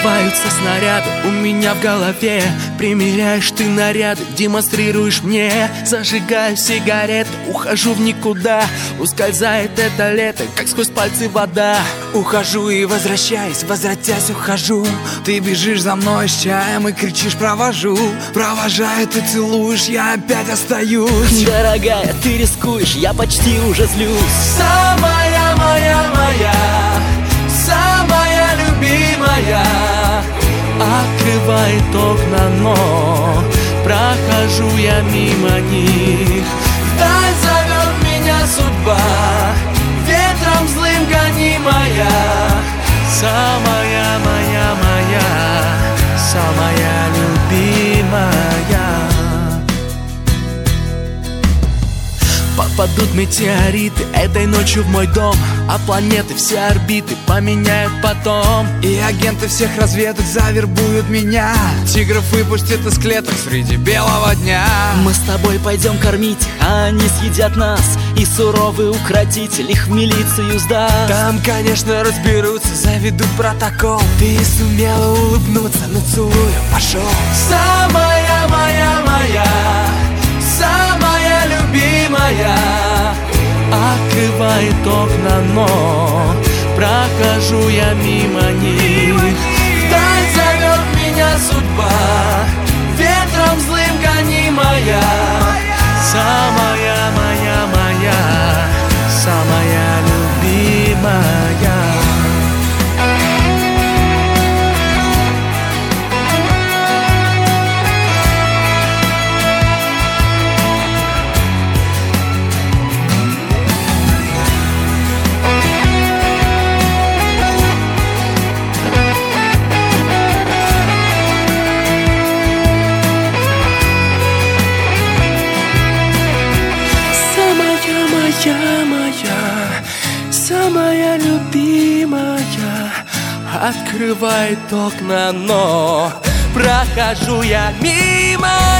Взрываются снаряды у меня в голове. Примеряешь ты наряды, демонстрируешь мне. Зажигаю сигареты, ухожу в никуда. Ускользает это лето, как сквозь пальцы вода. Ухожу и возвращаюсь, возвратясь ухожу. Ты бежишь за мной с чаем и кричишь «провожу». Провожаю, ты целуешь, я опять остаюсь. Дорогая, ты рискуешь, я почти уже злюсь. Самая моя, самая любимая, открывает окна, но прохожу я мимо них. Вдаль зовет меня судьба, ветром злым гонимая. Самая моя, самая любимая. Попадут метеориты этой ночью в мой дом, а планеты все орбиты поменяют потом. И агенты всех разведок завербуют меня. Тигров выпустят из клеток среди белого дня. Мы с тобой пойдем кормить их, а они съедят нас. И суровый укротитель их в милицию сдаст. Там, конечно, разберутся, заведут протокол. Ты сумела улыбнуться, ну целую, пошел. Самая моя, самая любимая, открывает окна, но прохожу я мимо них. Вдаль зовет меня судьба, ветром злым гонимая. Самая моя, самая любимая. Моя, самая любимая, открывает окна, но прохожу я мимо.